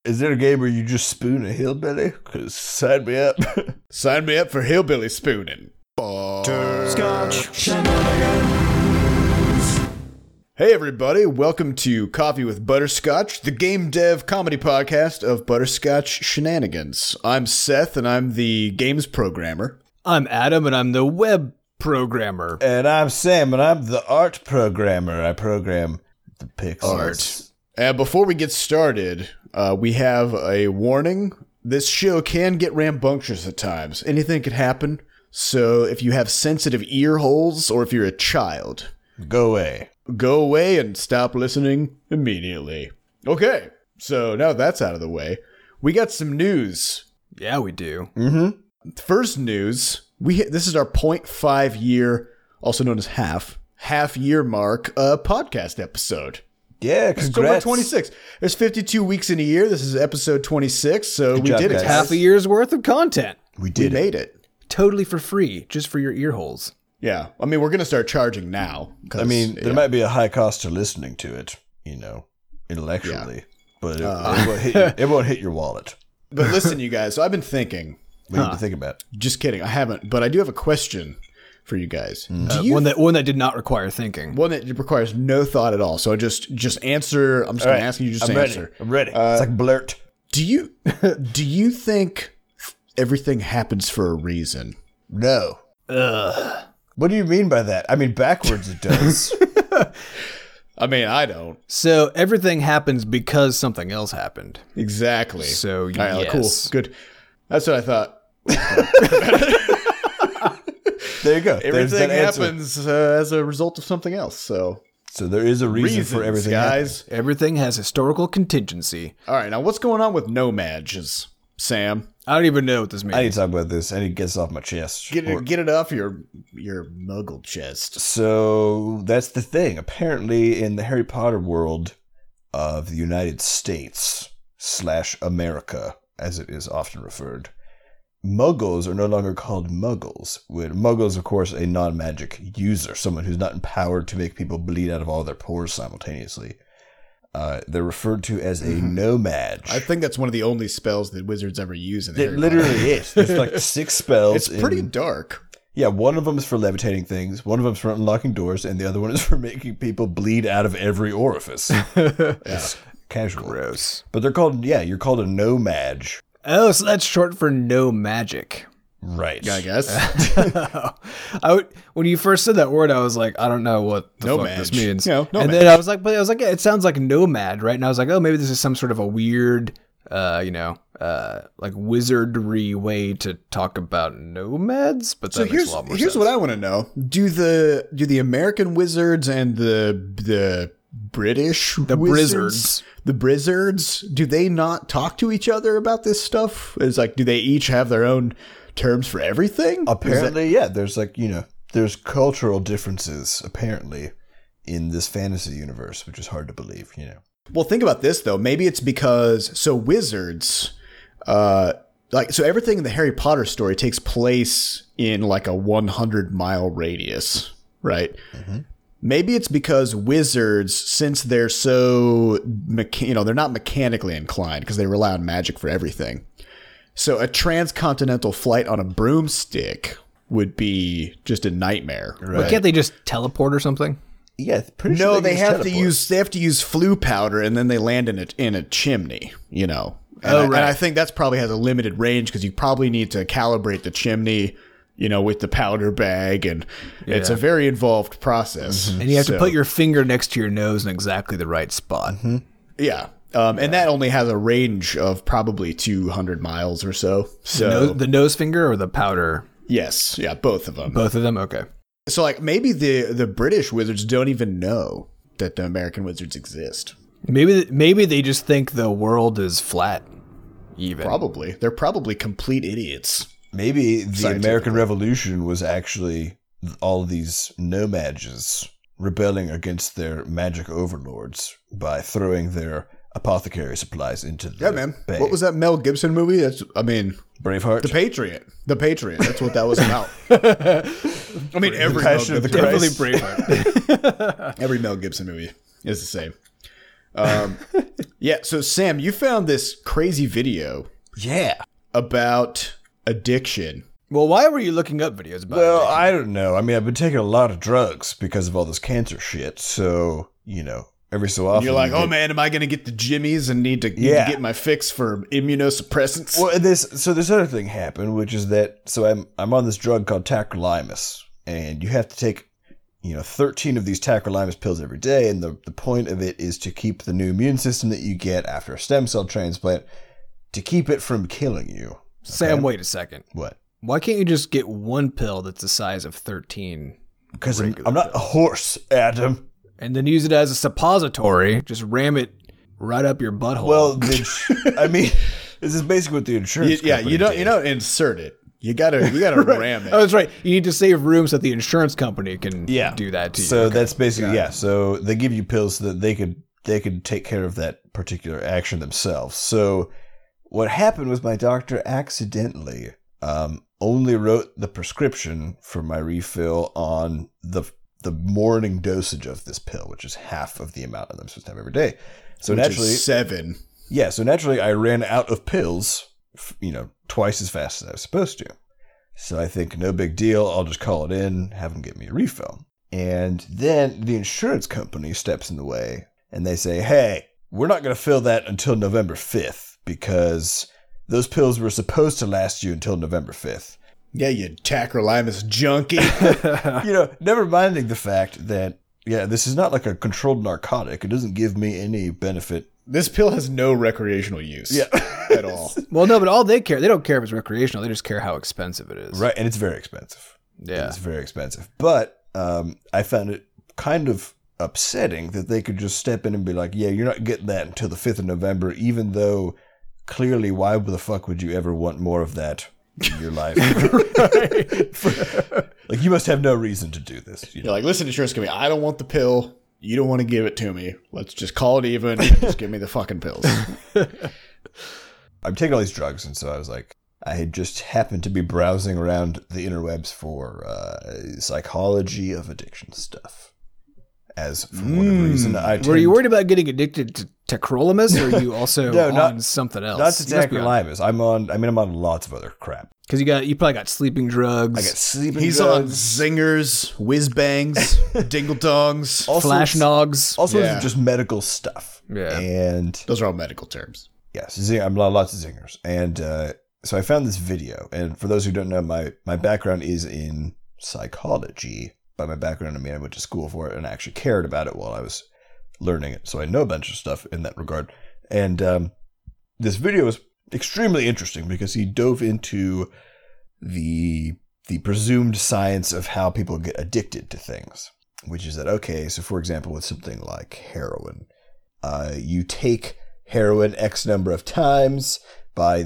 Is there a game where you just spoon a hillbilly? Because sign me up. Sign me up for hillbilly spooning. Scotch. Hey everybody, welcome to Coffee with Butterscotch, the game dev comedy podcast of Butterscotch Shenanigans. I'm Seth, and I'm the games programmer. I'm Adam, and I'm the web programmer. And I'm Sam, and I'm the art programmer. I program the pixels. And before we get started, we have a warning. This show can get rambunctious at times. Anything could happen. So if you have sensitive ear holes, or if you're a child, Go away. go away and stop listening immediately. Okay, so now that's out of the way, we got some news. Yeah, we do. First news, this is our 0.5 year, also known as half year mark podcast episode. Yeah, So we're congrats. 26. There's 52 weeks in a year. This is episode 26, so Good we job, did it. guys. guys. Half a year's worth of content. We We did it. made it. Totally for free, just for your ear holes. Yeah, I mean, we're going to start charging now. 'cause, I mean, there yeah. might be a high cost to listening to it, intellectually. But it won't hit your wallet. But listen, you guys, so I've been thinking. What do you think about? Just kidding, I haven't, but I do have a question for you guys. Do you One that did not require thinking. one that requires no thought at all? So just answer. I'm just going to ask you. Just I'm answer. ready. I'm ready. It's like blurt. Do you think everything happens for a reason? No. What do you mean by that? I mean, backwards it does. I mean, I don't So everything happens because something else happened. exactly. So, All right, cool, yes. good. That's what I thought. There you go. There's Everything that answer. happens as a result of something else. So So there is a reason reasons, for everything, guys. Everything has historical contingency. All right, now what's going on with nomads, Sam? I don't even know what this means. I need to talk about this. I need to get this off my chest. Get it off your muggle chest. So that's the thing. Apparently, in the Harry Potter world of the United States / America, as it is often referred, Muggles are no longer called Muggles. Muggles, of course, a non-magic user, someone who's not empowered to make people bleed out of all their pores simultaneously. They're referred to as a nomad. I think that's one of the only spells that wizards ever use in the It Harry literally Potter. is. There's like 6 spells. It's pretty dark. Yeah, one of them is for levitating things, one of them is for unlocking doors, and the other one is for making people bleed out of every orifice. It's casual. Gross. But they're called, you're called a nomad. Oh, so that's short for no magic. Right. Yeah, I guess. When you first said that word, I was like, I don't know what the fuck Nomad. this means. Yeah, and then I was like, yeah, it sounds like nomad, right? And I was like, oh, maybe this is some sort of a weird, like wizardry way to talk about nomads. But that So makes a lot more here's sense. what I want to know: Do the American wizards and the British Brizzards. the Brizzards, do they not talk to each other about this stuff? It's like, do they each have their own terms for everything? Apparently, there's there's cultural differences, apparently, in this fantasy universe, which is hard to believe, Well, think about this though. Maybe it's because wizards, so everything in the Harry Potter story takes place in like a 100-mile radius, right? Mm-hmm. Maybe it's because wizards, since they're so, they're not mechanically inclined because they rely on magic for everything. So a transcontinental flight on a broomstick would be just a nightmare. Right. But can't they just teleport or something? Yeah, pretty No, sure they can have teleport. to use flue powder, and then they land in a chimney. And right. And I think that's probably has a limited range because you probably need to calibrate the chimney, with the powder bag, and it's a very involved process. And you have to put your finger next to your nose in exactly the right spot. yeah. And that only has a range of probably 200 miles or so. So The nose finger or the powder? yes, yeah, both of them. Both of them? Okay. So like maybe the British wizards don't even know that the American wizards exist. Maybe they just think the world is flat. Even. Probably. They're probably complete idiots. Maybe the Scientifically. American Revolution was actually all these nomads rebelling against their magic overlords by throwing their apothecary supplies into the bay. What was that Mel Gibson movie? Braveheart? The Patriot. The Patriot. That's what that was about. I mean, every Mel Passion of the Gibson, Christ. Definitely Braveheart. every Mel Gibson movie is the same. Yeah, so Sam, you found this crazy video Yeah. about addiction. Well, why were you looking up videos about Well, addiction? I don't know. I mean, I've been taking a lot of drugs because of all this cancer shit. So, every so often. You're like, you oh get- man, am I going to get the jimmies and need to get my fix for immunosuppressants? Well, this other thing happened, which is that I'm on this drug called tacrolimus, and you have to take 13 of these tacrolimus pills every day, and the point of it is to keep the new immune system that you get after a stem cell transplant, to keep it from killing you. Sam, wait a second. What? Why can't you just get one pill that's the size of 13 Because I'm not a horse, Adam. and then use it as a suppository? Just ram it right up your butthole. Well, I mean, this is basically what the insurance company you did. don't insert it. You gotta ram it. oh, that's right. You need to save room so that the insurance company can do that to you. So that's basically So they give you pills so that they could take care of that particular action themselves. So what happened was my doctor accidentally only wrote the prescription for my refill on the morning dosage of this pill, which is half of the amount that I'm supposed to have every day. So Which naturally, is 7. yeah. So naturally, I ran out of pills, twice as fast as I was supposed to. So I think no big deal. I'll just call it in, have them get me a refill. And then the insurance company steps in the way and they say, hey, we're not going to fill that until November 5th because those pills were supposed to last you until November 5th. Yeah, you tacrolimus junkie. Never minding the fact that, this is not like a controlled narcotic. It doesn't give me any benefit. This pill has no recreational use at all. well, no, but all they don't care if it's recreational. They just care how expensive it is. Right, and it's very expensive. Yeah. It's very expensive. But I found it kind of upsetting that they could just step in and be like, yeah, you're not getting that until the 5th of November, even though clearly why the fuck would you ever want more of that in your life? Like, you must have no reason to do this. You're like, listen, insurance company, I don't want the pill. You don't want to give it to me. Let's just call it even. Just give me the fucking pills. I'm taking all these drugs, and so I was like, I had just happened to be browsing around the interwebs for psychology of addiction stuff. As for whatever reason, Were you worried about getting addicted to tacrolimus, or are you also on something else? Not to tacrolimus. I'm on lots of other crap. Because you probably got sleeping drugs. I got sleeping He's drugs. on zingers, whiz bangs, dingle dongs. flash nogs. All sorts Yeah. of just medical stuff. Yeah. And Those are all medical terms. yes, I'm on lots of zingers. And so I found this video. And for those who don't know, my background is in psychology. By my background, I mean I went to school for it and I actually cared about it while I was learning it. So I know a bunch of stuff in that regard. And this video was extremely interesting because he dove into the presumed science of how people get addicted to things, which is that, okay, so for example, with something like heroin, you take heroin X number of times. By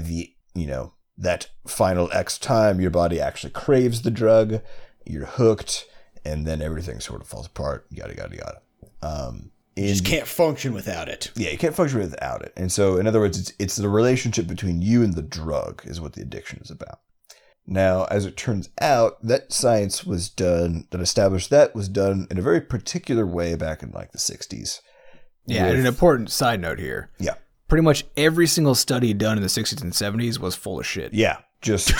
that final X time, your body actually craves the drug, you're hooked, and then everything sort of falls apart, yada, yada, yada. You just can't function without it. Yeah, you can't function without it. And so, in other words, it's the relationship between you and the drug is what the addiction is about. Now, as it turns out, that science was done, that established that was done in a very particular way back in like the 60s. Yeah, and an important side note here. Yeah. Pretty much every single study done in the 60s and 70s was full of shit. Yeah. Just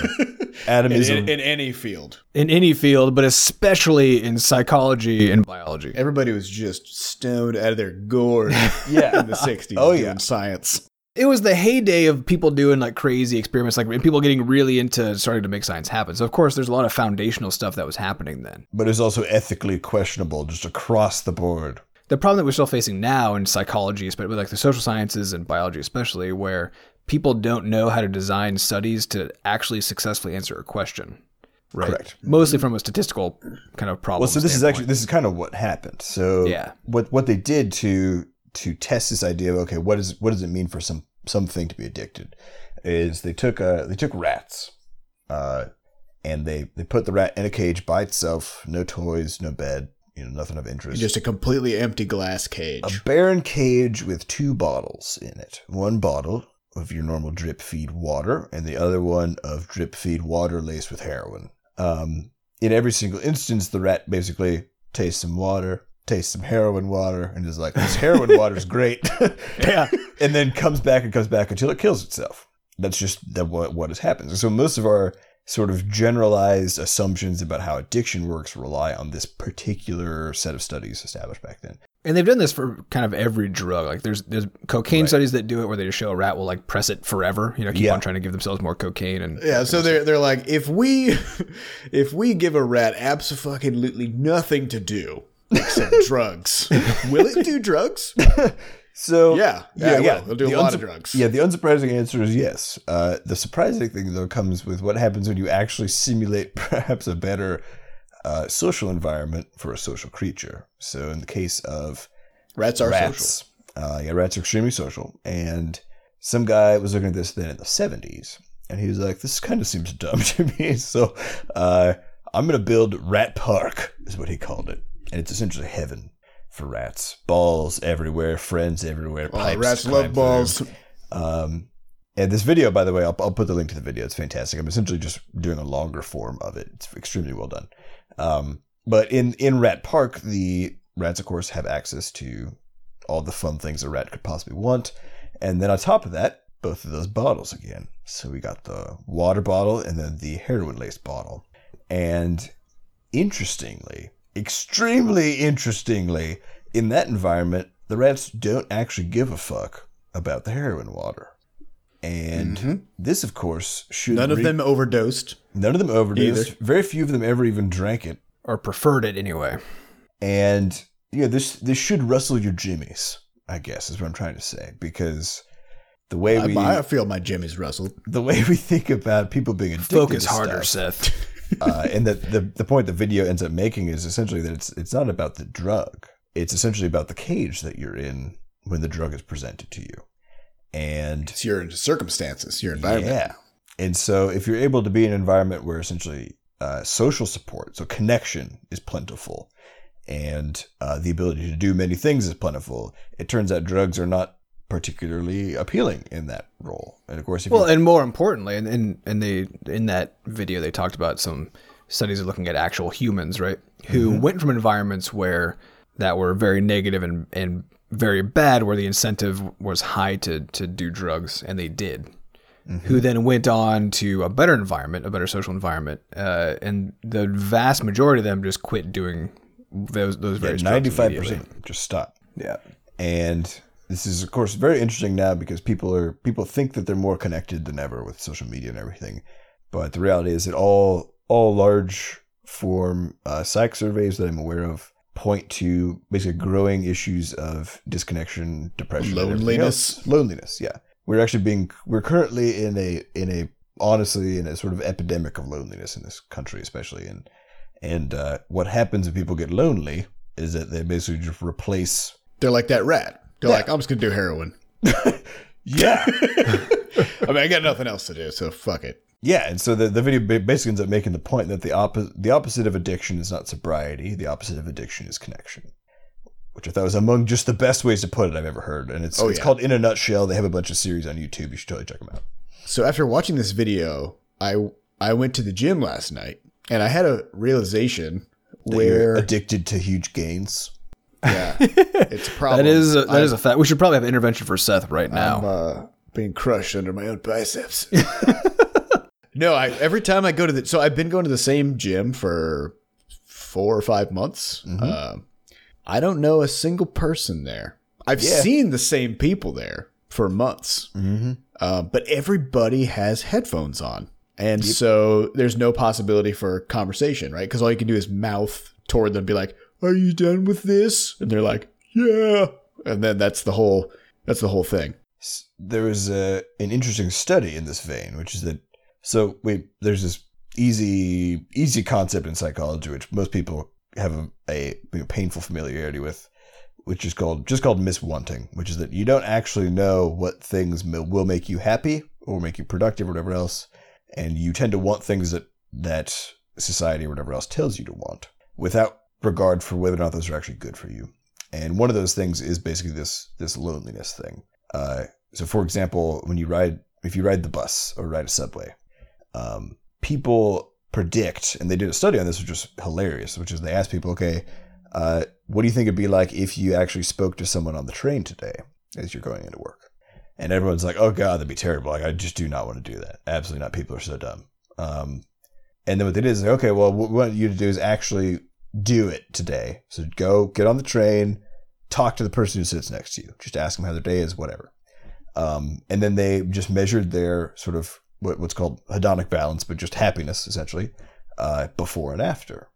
atomism. In any field. In any field, but especially in psychology and biology. Everybody was just stoned out of their gourd Yeah. in the 60s doing science. It was the heyday of people doing like crazy experiments, like and people getting really into starting to make science happen. So of course there's a lot of foundational stuff that was happening then. But it's also ethically questionable just across the board. The problem that we're still facing now in psychology, especially like the social sciences and biology especially, where people don't know how to design studies to actually successfully answer a question. Right. Correct. Mostly from a statistical kind of problem. Well, so this is kind of what happened. So Yeah. what they did to test this idea of, okay, what does it mean for something to be addicted, is they took rats, and they put the rat in a cage by itself, no toys, no bed, nothing of interest. Just a completely empty glass cage. A barren cage with 2 bottles in it. One bottle of your normal drip feed water, and the other one of drip feed water laced with heroin. In every single instance, the rat basically tastes some water, tastes some heroin water, and is like, this heroin water is great. Yeah. And then comes back until it kills itself. That's just what has happened. So most of our sort of generalized assumptions about how addiction works rely on this particular set of studies established back then. And they've done this for kind of every drug. Like there's cocaine studies that do it where they just show a rat will like press it forever, keep on trying to give themselves more cocaine. And so they're like, if we give a rat absolutely nothing to do except drugs, will it do drugs? So yeah. They'll do a lot of drugs. Yeah, the unsurprising answer is yes. The surprising thing though comes with what happens when you actually simulate perhaps a better social environment for a social creature. So in the case of rats are social. Rats are extremely social. And some guy was looking at this then in the 70s, and he was like, this kind of seems dumb to me. So I'm going to build Rat Park, is what he called it. And it's essentially heaven for rats. Balls everywhere, friends everywhere, pipes. Rats love balls. And this video, by the way, I'll put the link to the video. It's fantastic. I'm essentially just doing a longer form of it. It's extremely well done. But in Rat Park, the rats, of course, have access to all the fun things a rat could possibly want. And then on top of that, both of those bottles again. So we got the water bottle and then the heroin-laced bottle. And extremely interestingly, in that environment, the rats don't actually give a fuck about the heroin water. And this, of course, should... None of them overdosed. Either. Very few of them ever even drank it. Or preferred it anyway. And, this should rustle your jimmies, I guess, is what I'm trying to say. Because the way I feel my jimmies rustled. The way we think about people being addicted Focus to harder, stuff, Seth. and the point the video ends up making is essentially that it's not about the drug. It's essentially about the cage that you're in when the drug is presented to you. And it's your circumstances, your environment. Yeah. And so if you're able to be in an environment where essentially social support, so connection is plentiful, and the ability to do many things is plentiful, it turns out drugs are not particularly appealing in that role. And of course, and more importantly, in that video, they talked about some studies looking at actual humans, right, who went from environments that were very negative and very bad, where the incentive was high to do drugs, and they did. Who then went on to a better environment, a better social environment, and the vast majority of them just quit doing those various drugs. 95% just stop. Yeah, and this is, of course, very interesting now because people think that they're more connected than ever with social media and everything, but the reality is that all large form psych surveys that I'm aware of point to basically growing issues of disconnection, depression, loneliness. Yeah, we're currently in a sort of epidemic of loneliness in this country, especially, and what happens if people get lonely is that they basically just replace. They're like that rat. They're like, I'm just gonna do heroin. Yeah, I mean, I got nothing else to do, so fuck it. Yeah, and so the video basically ends up making the point that the opposite of addiction is not sobriety. The opposite of addiction is connection, which I thought was among just the best ways to put it I've ever heard. And it's called In a Nutshell. They have a bunch of series on YouTube. You should totally check them out. So after watching this video, I went to the gym last night, and I had a realization that you're addicted to huge gains. Yeah, it's a problem. That is a fact. We should probably have an intervention for Seth right now. I'm being crushed under my own biceps. No, every time I go to so I've been going to the same gym for 4 or 5 months. I don't know a single person there. I've seen the same people there for months. But everybody has headphones on. And so there's no possibility for conversation, right? Because all you can do is mouth toward them, be like, are you done with this? And they're like, yeah. And then that's the whole thing. There was an interesting study in this vein, which is that there's this easy concept in psychology, which most people have a painful familiarity with, which is called miswanting, which is that you don't actually know what things will make you happy or make you productive or whatever else, and you tend to want things that society or whatever else tells you to want, without regard for whether or not those are actually good for you. And one of those things is basically this loneliness thing. So, for example, if you ride the bus or ride a subway, people predict, and they did a study on this, which was hilarious, which is they asked people, okay, what do you think it'd be like if you actually spoke to someone on the train today as you're going into work? And everyone's like, oh God, that'd be terrible. Like, I just do not want to do that. Absolutely not. People are so dumb. And then what they did is like, okay, well, what we want you to do is actually do it today. So go get on the train, talk to the person who sits next to you. Just ask them how their day is, whatever. And then they just measured their sort of what's called hedonic balance, but just happiness, essentially, before and after.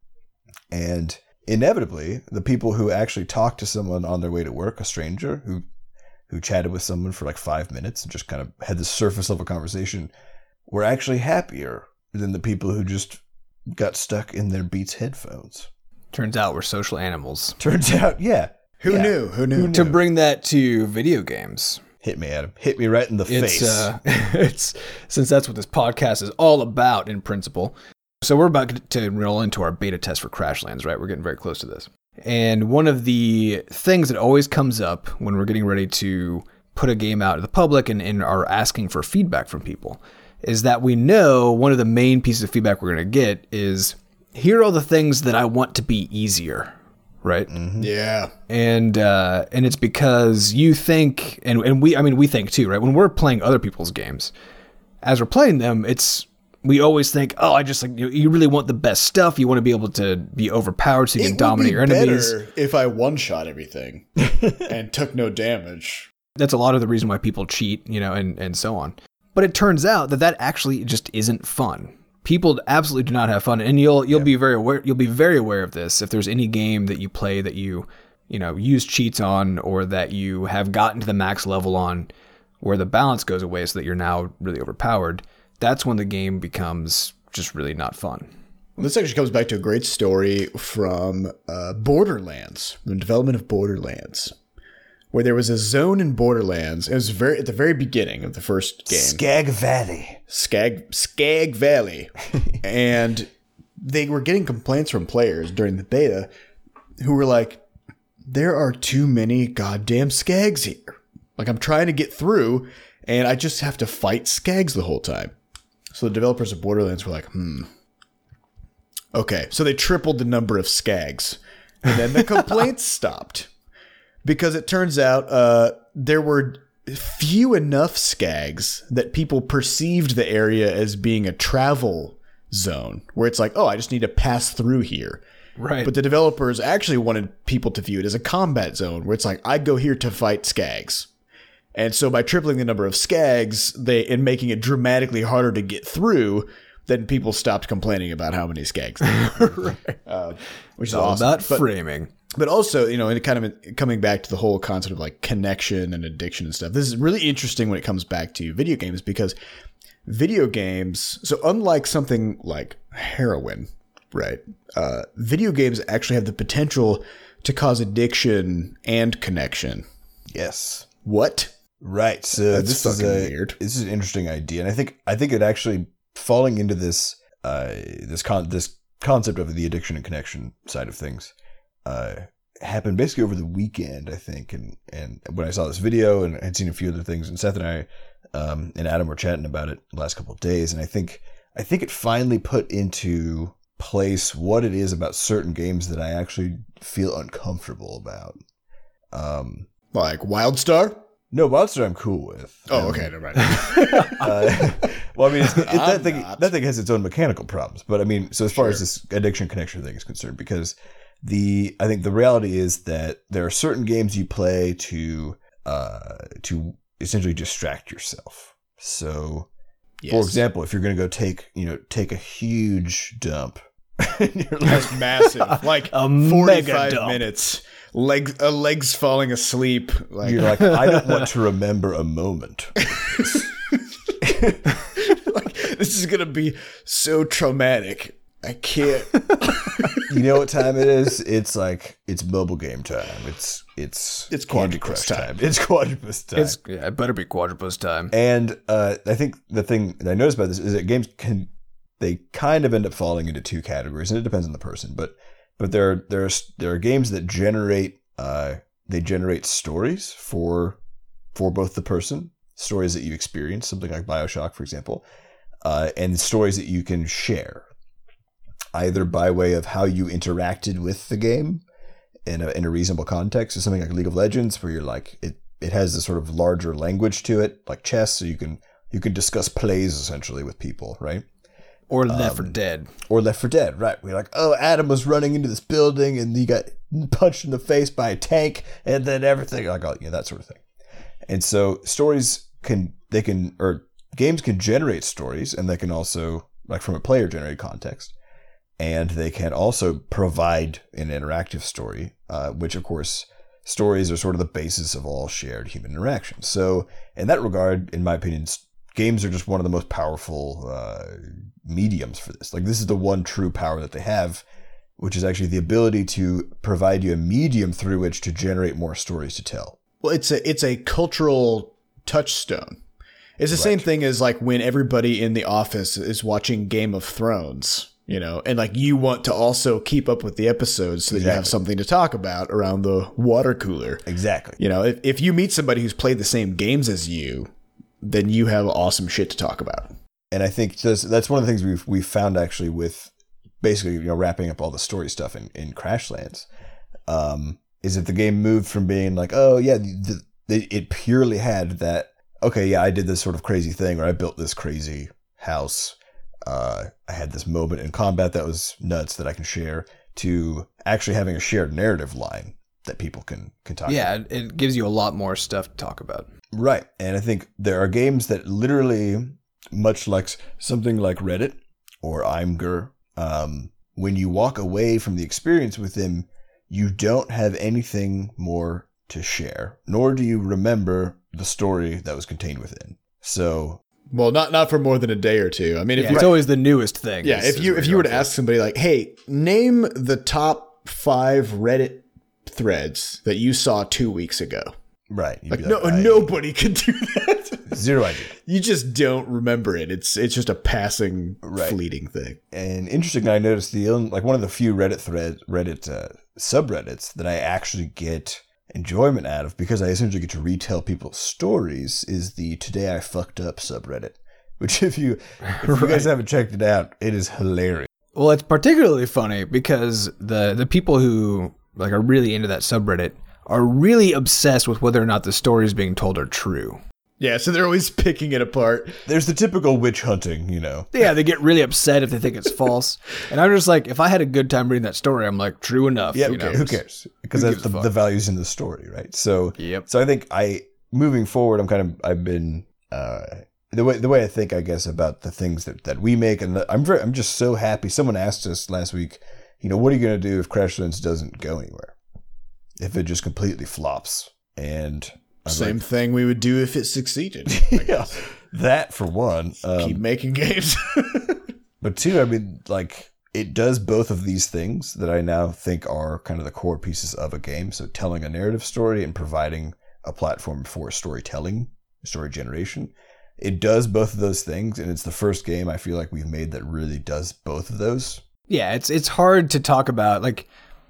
And inevitably, the people who actually talked to someone on their way to work, a stranger who chatted with someone for like 5 minutes and just kind of had the surface level conversation, were actually happier than the people who just got stuck in their Beats headphones. Turns out we're social animals. Turns out, yeah. Who knew? To bring that to video games. Hit me, Adam. Hit me right in the face. It's since that's what this podcast is all about in principle. So we're about to roll into our beta test for Crashlands, right? We're getting very close to this. And one of the things that always comes up when we're getting ready to put a game out to the public and are asking for feedback from people is that we know one of the main pieces of feedback we're going to get is, here are all the things that I want to be easier, right? Mm-hmm. Yeah. And it's because you think, and we think too, right? When we're playing other people's games, as we're playing them, we always think, oh, I just like, you really want the best stuff. You want to be able to be overpowered so you can dominate your enemies. Better if I one-shot everything and took no damage. That's a lot of the reason why people cheat, and so on. But it turns out that actually just isn't fun. People absolutely do not have fun, and you'll be very aware. You'll be very aware of this if there's any game that you play that you use cheats on, or that you have gotten to the max level on, where the balance goes away so that you're now really overpowered. That's when the game becomes just really not fun. Well, this actually comes back to a great story from Borderlands, the development of Borderlands, where there was a zone in Borderlands. It was at the very beginning of the first game. Skag Valley. Skag Valley. And they were getting complaints from players during the beta who were like, there are too many goddamn skags here. Like, I'm trying to get through, and I just have to fight skags the whole time. So the developers of Borderlands were like, okay. So they tripled the number of skags. And then the complaints stopped. Because it turns out there were few enough skags that people perceived the area as being a travel zone, where it's like, oh, I just need to pass through here. Right. But the developers actually wanted people to view it as a combat zone, where it's like, I go here to fight skags. And so by tripling the number of skags and making it dramatically harder to get through, then people stopped complaining about how many skags there were. Right. Which is all awesome. about framing. But also, and kind of coming back to the whole concept of like connection and addiction and stuff. This is really interesting when it comes back to video games, because video games, so unlike something like heroin, right? Video games actually have the potential to cause addiction and connection. Yes. What? Right. So That's fucking weird. This is an interesting idea, and I think it actually falling into this concept of the addiction and connection side of things happened basically over the weekend, I think, and when I saw this video and I had seen a few other things, and Seth and I and Adam were chatting about it the last couple of days, and I think it finally put into place what it is about certain games that I actually feel uncomfortable about. Like WildStar? No, WildStar I'm cool with. Oh, okay, never mind. Well, I mean, that thing has its own mechanical problems, but I mean, so as far as this addiction connection thing is concerned, because I think the reality is that there are certain games you play to essentially distract yourself. So, Yes. for example, if you're going to go take a huge dump, and you're like, That's massive. Like A mega 45 dump. minutes. Legs falling asleep. Like, you're like, I don't want to remember a moment. like, this is going to be so traumatic. I can't. You know what time it is? It's mobile game time. It's Candy Quadrupus Crush time. It's Quadrupus time. It better be Quadrupus time. And I think the thing that I noticed about this is that games they kind of end up falling into two categories, and it depends on the person. But there are games that generate stories for both the person, stories that you experience, something like BioShock, for example, and stories that you can share, either by way of how you interacted with the game in a reasonable context. So something like League of Legends, where you're like it has this sort of larger language to it, like chess, so you can discuss plays essentially with people, right? Or Left 4 Dead. Or Left 4 Dead, right? We're like, oh, Adam was running into this building and he got punched in the face by a tank, and then everything, like, oh, yeah, that sort of thing. And so games can generate stories, and they can also, like, from a player generated context, and they can also provide an interactive story, which of course, stories are sort of the basis of all shared human interaction. So in that regard, in my opinion, games are just one of the most powerful mediums for this. Like, this is the one true power that they have, which is actually the ability to provide you a medium through which to generate more stories to tell. Well, it's a cultural touchstone. It's the same thing as like when everybody in the office is watching Game of Thrones, you know, and like you want to also keep up with the episodes so that you have something to talk about around the water cooler. Exactly. You know, if you meet somebody who's played the same games as you, then you have awesome shit to talk about. And I think that's one of the things we've found actually with basically, you know, wrapping up all the story stuff in Crashlands, is that the game moved from being like, oh yeah, it purely had that, okay, yeah, I did this sort of crazy thing, or I built this crazy house. I had this moment in combat that was nuts that I can share, to actually having a shared narrative line that people can talk about. Yeah, it gives you a lot more stuff to talk about. Right. And I think there are games that literally, much like something like Reddit or Imgur, when you walk away from the experience with them, you don't have anything more to share, nor do you remember the story that was contained within. So, well, not for more than a day or two. I mean, it's always the newest thing. Yeah, if you were to ask somebody like, "Hey, name the top 5 Reddit threads that you saw 2 weeks ago," right? Like, nobody could do that. Zero idea. You just don't remember it. It's just a passing, fleeting thing. And interestingly, I noticed one of the few Reddit subreddits that I actually get enjoyment out of, because I essentially get to retell people's stories, is the Today I Fucked Up subreddit, which if you guys haven't checked it out, it is hilarious. Well, it's particularly funny because the people who like are really into that subreddit are really obsessed with whether or not the stories being told are true. Yeah, so they're always picking it apart. There's the typical witch hunting, you know. Yeah, they get really upset if they think it's false. And I'm just like, if I had a good time reading that story, I'm like, true enough. Yeah, who cares? Because that's the values in the story, right? So, So I think moving forward, I've been the way I think, I guess, about the things that we make, and I'm just so happy. Someone asked us last week, you know, what are you going to do if Crashlands doesn't go anywhere? If it just completely flops? And same thing we would do if it succeeded. Yeah, that for one. Keep making games. But two, I mean, like, it does both of these things that I now think are kind of the core pieces of a game. So telling a narrative story and providing a platform for storytelling, story generation. It does both of those things, and it's the first game I feel like we've made that really does both of those. Yeah, it's hard to talk about. Like,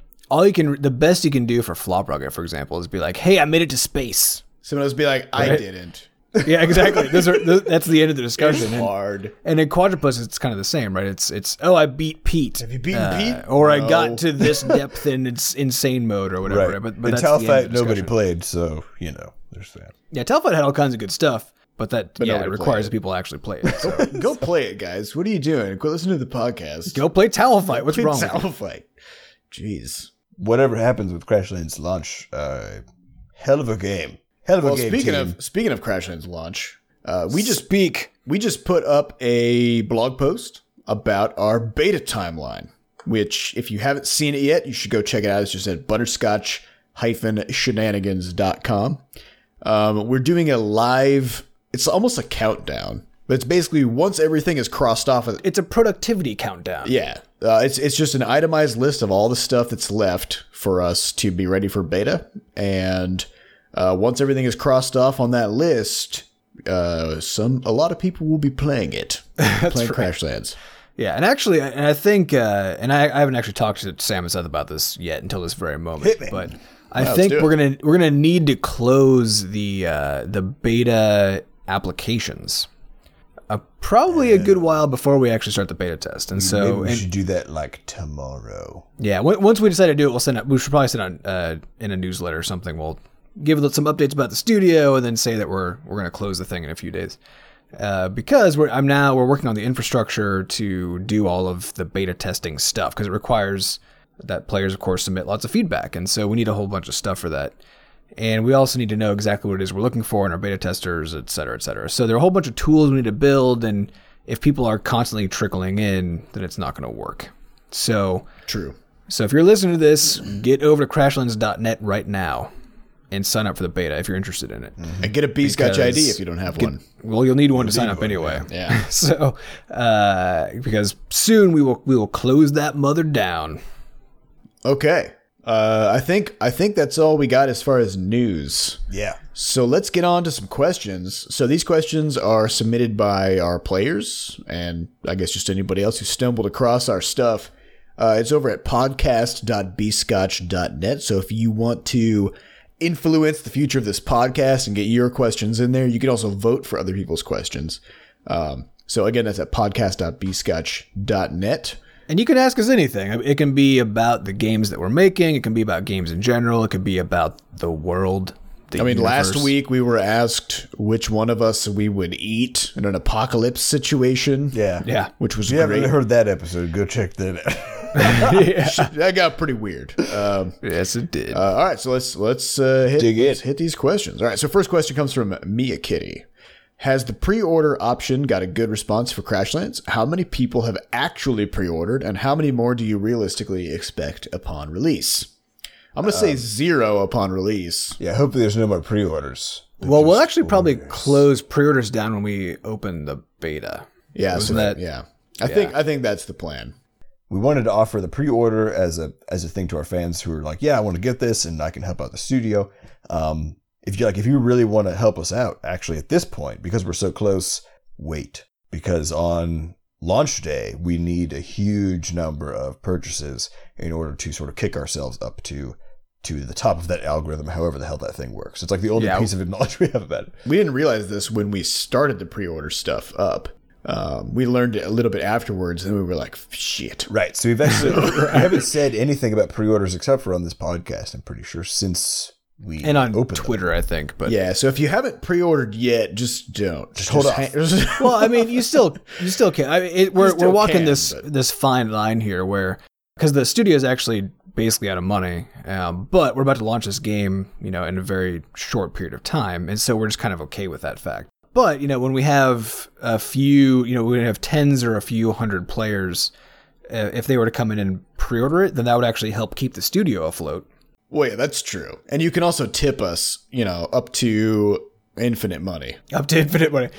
the best you can do for Flop Rocket, for example, is be like, hey, I made it to space. Someone else be like, I didn't. Yeah, exactly. That's the end of the discussion. It's hard. And in Quadrupus, it's kind of the same, right? It's I beat Pete. Have you beaten Pete? Or I got to this depth in its insane mode or whatever. Right. But that's Talfight, nobody played, so, you know, there's that. Yeah, Talfight had all kinds of good stuff, but it requires that people actually play it. So. Go play it, guys. What are you doing? Go listen to the podcast. Go play Talfight. What's wrong with Talfight? Jeez. Whatever happens with Crashlands launch, hell of a game. Hell of a game. Speaking of Crashlands launch, we just put up a blog post about our beta timeline, which if you haven't seen it yet, you should go check it out. It's just at butterscotch-shenanigans.com. We're doing a live, it's almost a countdown, but it's basically once everything is crossed off. It's a productivity countdown. Yeah. It's just an itemized list of all the stuff that's left for us to be ready for beta. And once everything is crossed off on that list, a lot of people will be playing it. Playing Crashlands. Yeah, and actually, and I think, and I haven't actually talked to Sam and Seth about this yet until this very moment, but I think we're gonna need to close the beta applications probably a good while before we actually start the beta test. And Maybe so we should do that like tomorrow. yeah, once we decide to do it, we should probably send out in a newsletter or something. We'll give it some updates about the studio and then say that we're going to close the thing in a few days. Because we're working on the infrastructure to do all of the beta testing stuff, because it requires that players, of course, submit lots of feedback. And so we need a whole bunch of stuff for that. And we also need to know exactly what it is we're looking for in our beta testers, et cetera, et cetera. So there are a whole bunch of tools we need to build. And if people are constantly trickling in, then it's not going to work. So True. So if you're listening to this, get over to crashlands.net right now and sign up for the beta if you're interested in it. And get a B-Scotch Because- ID if you don't have one. Well, you'll need one to sign up anyway. Yeah. So, because soon we will close that mother down. Okay. I think that's all we got as far as news. Yeah. So let's get on to some questions. So these questions are submitted by our players and I guess just anybody else who stumbled across our stuff. It's over at podcast.bscotch.net. So if you want to influence the future of this podcast and get your questions in there, you can also vote for other people's questions. So again, that's at podcast.bscotch.net. And you can ask us anything. It can be about the games that we're making. It can be about games in general. It could be about the world. Last week we were asked which one of us we would eat in an apocalypse situation. Yeah. Yeah. Which was If you great. haven't heard that episode, go check that out. That got pretty weird. Yes, it did. All right, so let's hit these questions. All right, so first question comes from Mia Kitty. Has the pre-order option got a good response for Crashlands? How many people have actually pre-ordered, and how many more do you realistically expect upon release? I'm going to say 0 upon release. Yeah, hopefully there's no more pre-orders. well, we'll actually probably close pre-orders down when we open the beta. Yeah, Wasn't that- yeah. I think that's the plan. We wanted to offer the pre-order as a thing to our fans who are like, yeah, I want to get this and I can help out the studio. If you really want to help us out, actually at this point, because we're so close, wait. Because on launch day, we need a huge number of purchases in order to sort of kick ourselves up to the top of that algorithm, however the hell that thing works. It's like the only piece of knowledge we have about it. We didn't realize this when we started the pre-order stuff up. We learned it a little bit afterwards, and we were like, shit. Right. So we haven't said anything about pre-orders except for on this podcast, I'm pretty sure, since we And on opened them. Twitter, I think. But Yeah, so if you haven't pre-ordered yet, just don't. Just hold off. well, I mean, you still can. I mean, we're still walking can, this but- this fine line here, where because the studio is actually basically out of money, but we're about to launch this game, in a very short period of time, and so we're just kind of okay with that fact. But when we have a few, we have tens or a few hundred players, if they were to come in and pre-order it, then that would actually help keep the studio afloat. Well, yeah, that's true. And you can also tip us, up to infinite money. Up to infinite money.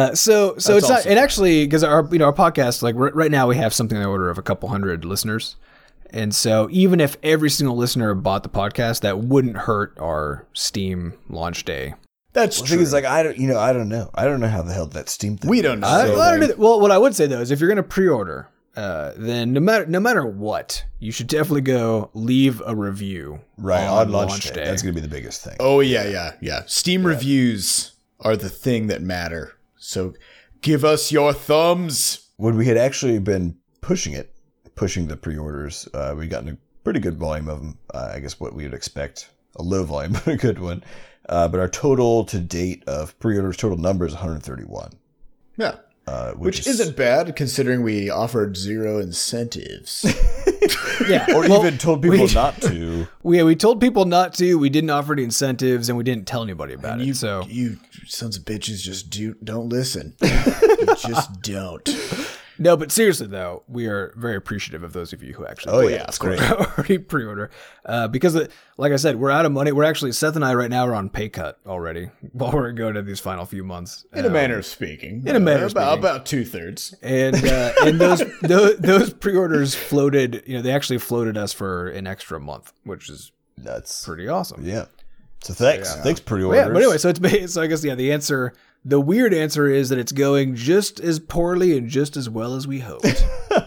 So it's not, also and actually, because our podcast, like right now we have something in the order of a couple hundred listeners. And so even if every single listener bought the podcast, that wouldn't hurt our Steam launch day. That's The true. thing is, like, I don't know. I don't know how the hell that Steam thing. We don't know. I don't know. Well, what I would say though is if you're going to pre-order, then no matter what, you should definitely go leave a review Right, on launch day. That's going to be the biggest thing. Oh, yeah. Steam reviews are the thing that matter. So give us your thumbs. When we had actually been pushing the pre-orders, we'd gotten a pretty good volume of them. I guess what we would expect, a low volume, but a good one. But our total to date of pre-orders, total number is 131. Yeah. Which isn't bad considering we offered 0 incentives. Yeah, or even told people not to. We told people not to. We didn't offer any incentives, and we didn't tell anybody about it. So You sons of bitches just don't listen. You just don't. no, but seriously though, we are very appreciative of those of you who actually Oh yeah, of course. already pre-order because like I said, we're out of money. We're actually, Seth and I right now are on pay cut already while we're going to these final few months. In a manner of speaking. In a manner of speaking. About 2/3. And those pre-orders floated, they actually floated us for an extra month, which is That's pretty awesome. yeah. So thanks, thanks Well, pre-orders. yeah, but anyway, so I guess the answer, the weird answer is that it's going just as poorly and just as well as we hoped.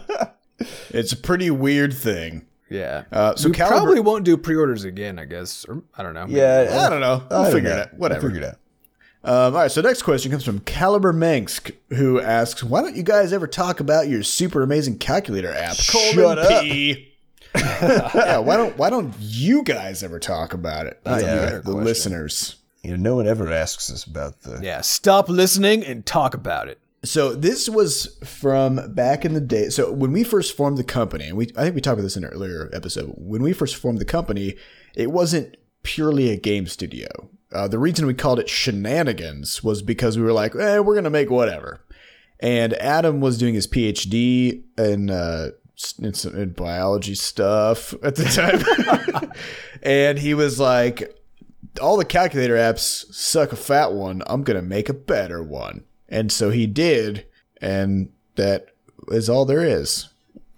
It's a pretty weird thing. Yeah. So we Caliber- probably won't do pre-orders again, I guess. Or I don't know. Yeah, I don't know. We'll figure it out. Whatever. Figure it All right, so next question comes from Caliber Mengsk, who asks, why don't you guys ever talk about your super amazing calculator app? Shut up. Yeah, why don't you guys ever talk about it? Yeah, The listeners. No one ever asks us about the... Yeah, stop listening and talk about it. So this was from back in the day. So when we first formed the company, and I think we talked about this in an earlier episode. When we first formed the company, it wasn't purely a game studio. The reason we called it Shenanigans was because we were like, we're going to make whatever. And Adam was doing his PhD in biology stuff at the time. And he was like, all the calculator apps suck a fat one. I'm going to make a better one. And so he did. And that is all there is.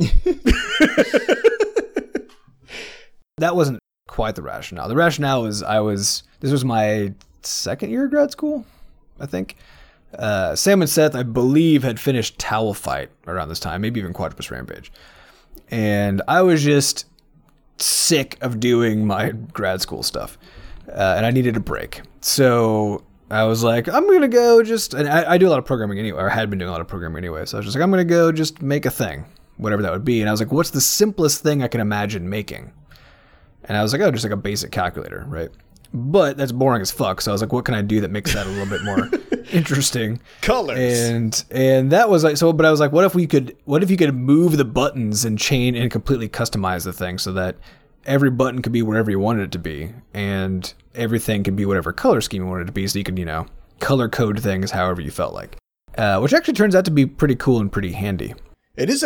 That wasn't quite the rationale. The rationale was this was my second year of grad school, I think. Sam and Seth, I believe, had finished Towel Fight around this time, maybe even Quadrupus Rampage. And I was just sick of doing my grad school stuff. And I needed a break. So I was like, I'm going to go and I do a lot of programming anyway, or had been doing a lot of programming anyway. So I was just like, I'm going to go just make a thing, whatever that would be. And I was like, what's the simplest thing I can imagine making? And I was like, just like a basic calculator, right? But that's boring as fuck. So I was like, what can I do that makes that a little bit more interesting? Colors. And that was like, but I was like, what if you could move the buttons and completely customize the thing so that every button could be wherever you wanted it to be, and everything could be whatever color scheme you wanted it to be, so you could, color code things however you felt like. Which actually turns out to be pretty cool and pretty handy. It's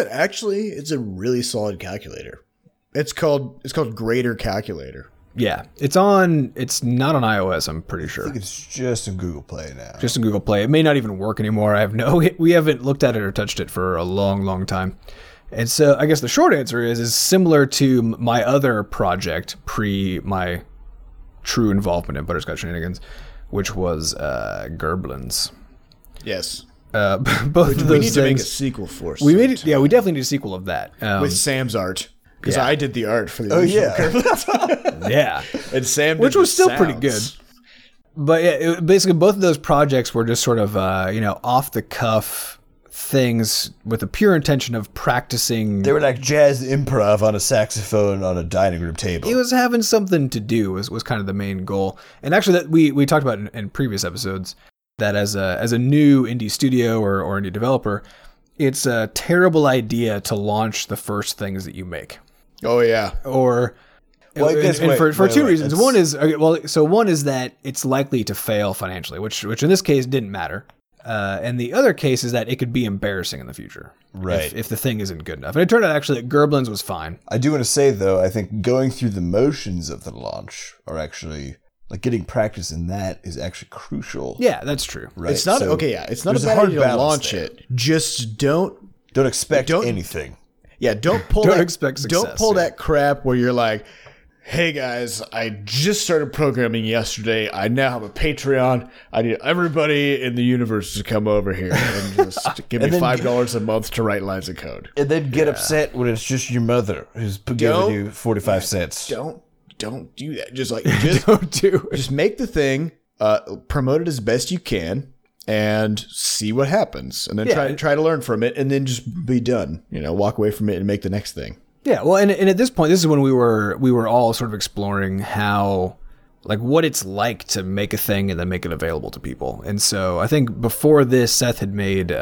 a really solid calculator. It's called Grader Calculator. Yeah, it's not on iOS, I'm pretty sure. I think it's just in Google Play now. Just in Google Play. It may not even work anymore. We haven't looked at it or touched it for a long, long time. And so I guess the short answer is similar to my other project pre my true involvement in Butterscotch Shenanigans, which was Gerblins. Yes. Both of those we need to make a things. sequel for us. We definitely need a sequel of that. With Sam's art. Because Yeah. I did the art for the original Gerblins. Yeah. And Sam did Which was the still pretty sounds. good. But yeah, basically both of those projects were just sort of, off the cuff things with the pure intention of practicing. They were like jazz improv on a saxophone on a dining room table. It was having something to do was kind of the main goal. And actually that we talked about in previous episodes that as a new indie studio or indie developer, it's a terrible idea to launch the first things that you make. Oh, yeah. Or Well, I guess- for two wait, reasons. it's- One is that it's likely to fail financially, which in this case didn't matter. And the other case is that it could be embarrassing in the future, Right. If the thing isn't good enough. And it turned out actually that Gerblins was fine. I do want to say, though, I think going through the motions of the launch are actually, like, getting practice in that is actually crucial. Yeah, that's true. Right? It's not So It's not a there's bad hard idea to balance launch there. it. Just don't Don't anything. don't pull Don't that, expect Don't success, pull yeah. that crap where you're like, hey guys, I just started programming yesterday. I now have a Patreon. I need everybody in the universe to come over here and just give me And then- $5 a month to write lines of code. And then get upset when it's just your mother who's giving you 45 cents. Don't do that. Just Don't do it. just make the thing, promote it as best you can, and see what happens. And then Yeah. try to learn from it, and then just be done. Walk away from it and make the next thing. Yeah, well, and at this point, this is when we were all sort of exploring how, like, what it's like to make a thing and then make it available to people. And so I think before this, Seth had made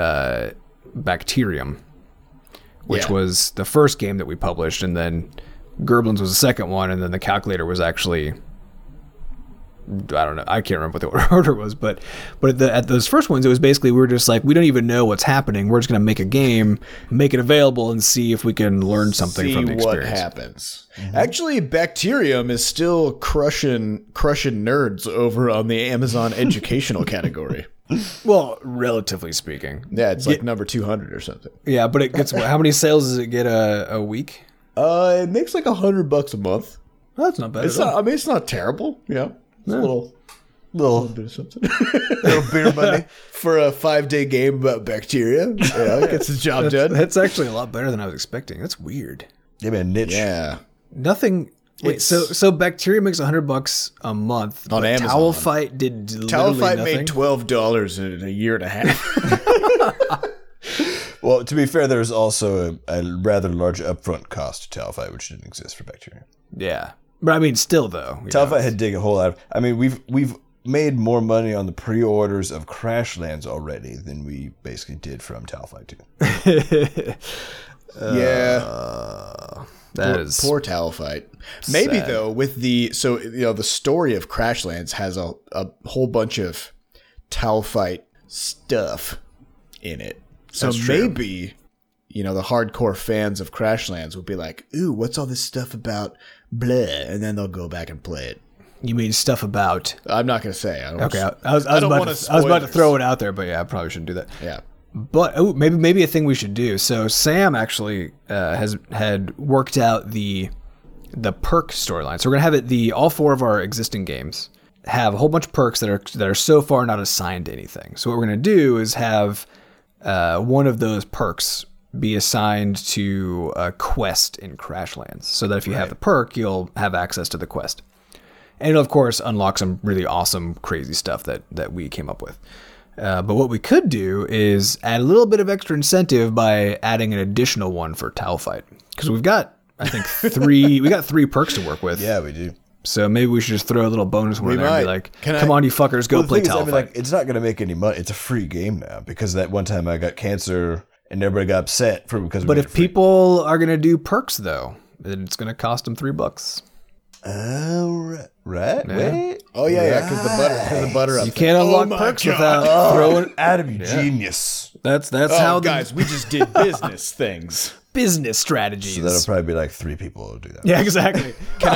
Bacterium, which Yeah. was the first game that we published, and then Gerblins was the second one, and then the calculator was actually, I don't know, I can't remember what the order was, but at those first ones, it was basically, we were just like, we don't even know what's happening. We're just going to make a game, make it available, and see if we can learn something from the what experience. happens. Actually, Bacterium is still crushing nerds over on the Amazon educational category. Well, relatively speaking. Yeah, it's like number 200 or something. Yeah, but it gets, how many sales does it get a week? It makes like $100 a month. Well, that's not bad It's at all. not. I mean, it's not terrible. Yeah, it's a little Little bit of something beer money. for a 5-day game about bacteria. Yeah, it gets the job done. That's actually a lot better than I was expecting. That's weird. Give me a niche. Yeah. Nothing Wait, so Bacteria makes $100 a month on but Amazon. Towel Fight did literally Towel Fight nothing? made $12 in a year and a half. Well, to be fair, there's also a rather large upfront cost to Towel Fight, which didn't exist for Bacteria. Yeah, but I mean, still though, Towel Fight had to dig a whole lot. I mean, we've made more money on the pre-orders of Crashlands already than we basically did from Towel Fight 2. Yeah. That is poor Towel Fight. Maybe sad. though, with the the story of Crashlands has a whole bunch of Towel Fight stuff in it. So That's true. maybe the hardcore fans of Crashlands will be like, "Ooh, what's all this stuff about?" Blah, and then they'll go back and play it. You mean stuff about? I'm not gonna say. I don't Okay, want I was don't about want to, I was about to spoilers. throw it out there, but yeah, I probably shouldn't do that. Yeah. But maybe a thing we should do. So Sam actually had worked out the perk storyline. So we're gonna have all 4 of our existing games have a whole bunch of perks that are so far not assigned to anything. So what we're gonna do is have one of those perks be assigned to a quest in Crashlands, so that if you have the perk, you'll have access to the quest. And it'll, of course, unlock some really awesome, crazy stuff that we came up with. But what we could do is add a little bit of extra incentive by adding an additional one for Towel Fight. Because we've got, I think, 3 perks to work with. Yeah, we do. So maybe we should just throw a little bonus one in there and be might. like, Can come I- on, you fuckers, go Well, the play thing is, Towel Fight. like, it's not going to make any money. It's a free game now because that one time I got cancer and everybody got upset because. But if people are going to do perks, though, then it's going to cost them $3. Oh, right. Yeah. Wait. Oh yeah, because the butter up. You can't unlock perks without throwing. Adam, you genius. That's Oh, how the guys, we just did business things. business strategies. So that'll probably be like 3 people who do that. Yeah, exactly.